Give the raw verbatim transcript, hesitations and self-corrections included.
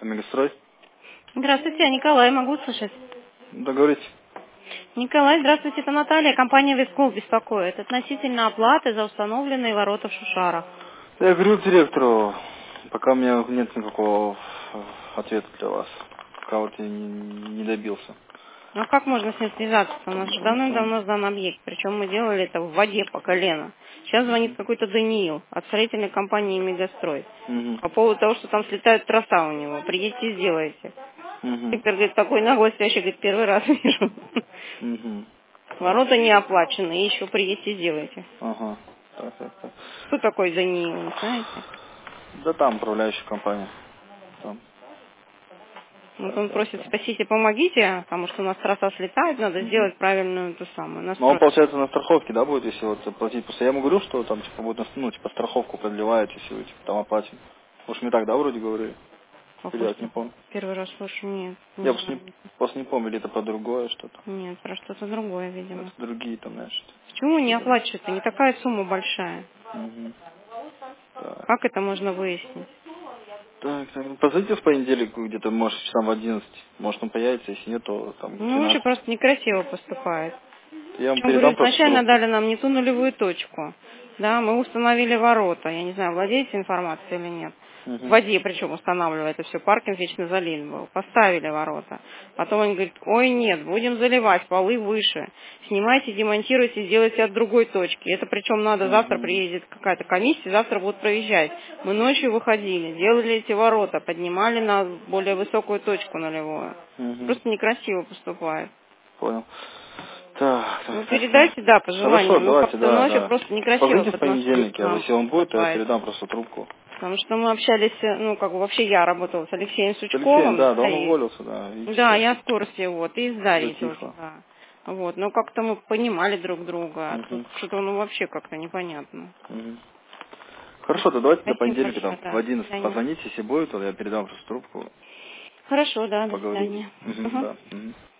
Мегастрой. Здравствуйте, я Николай, могу слышать? Договорите. Николай, здравствуйте, это Наталья, компания Вискол беспокоит относительно оплаты за установленные ворота в Шушарах. Я говорил директору, пока у меня нет никакого ответа для вас. Пока вот я не, не добился. Ну а как можно с ним связаться? У нас же давным-давно сдан объект, причем мы делали это в воде по колено. Сейчас звонит какой-то Даниил от строительной компании Мегастрой. Угу. По поводу того, что там слетает троса у него. Приедьте, сделайте. Угу. Виктор говорит, такой наглости вообще, говорит, первый раз вижу. Угу. Ворота не оплачены, и еще приедьте, сделайте. Ага. Так, так, так. Кто такой Даниил, не знаете? Да там управляющая компания. Там. Вот Так, он так, просит, так. спасите, помогите, потому что у нас троса слетает, надо Угу. сделать правильную ту самую Ну он, настройку. получается, на страховке, да, будет, если вот платить? Просто я ему говорю, что там, типа, будет, на- ну, типа, страховку продлеваете, если вы, типа, там оплатим. Может, мне так, да, вроде говорили? Или я Какой вот не помню. первый раз слышу, нет, не Я просто не, знаю. просто не помню, или это про другое что-то. Нет, про что-то другое, видимо. Это другие там, знаешь. Почему не что-то. оплачивают? Не такая сумма большая. Угу. Так. Как это можно выяснить? Так, так, ну, позвоните в понедельник где-то, может, часам в одиннадцать. Может, он появится, если нет, то там в Ну, вообще двенадцать. просто некрасиво поступает. Я вам Причем, говорю, передам просто изначально трубку. дали нам не ту нулевую точку. Да, мы установили ворота. Я не знаю, владеете информацией или нет. В Угу. воде причем устанавливали это все, паркинг вечно залит был. Поставили ворота. Потом они говорят, ой, нет, будем заливать, полы выше. Снимайте, демонтируйте, сделайте от другой точки. Это причем надо, завтра Угу. приедет какая-то комиссия, завтра будут проезжать. Мы ночью выходили, делали эти ворота, поднимали на более высокую точку нулевую. Угу. Просто некрасиво поступает. Понял. Так, так, Ну, так, так. передайте, да, Хорошо, пожелания. Ну, давайте, как-то, ну, да, вообще да. просто некрасиво Позвоните в под настройку понедельник, к я, нам если он будет, то я поступает. передам просто трубку. Потому что мы общались, э, ну, как бы вообще я работала с Алексеем С Алексеем, Сучковым, да, да, да, он и, уволился, да, видите, да, сейчас я в курсе, вот, и с Дарьей тоже, затихло. да. Вот, но как-то мы понимали друг друга, а тут Угу. что-то, ну, вообще как-то непонятно. Угу. Хорошо, то давайте до Спасибо понедельника большое, там в да, до одиннадцать свидания. позвоните, если будет, то я передам просто трубку, Хорошо, да, до поговорить. свидания. Угу, Мгм. да. Угу.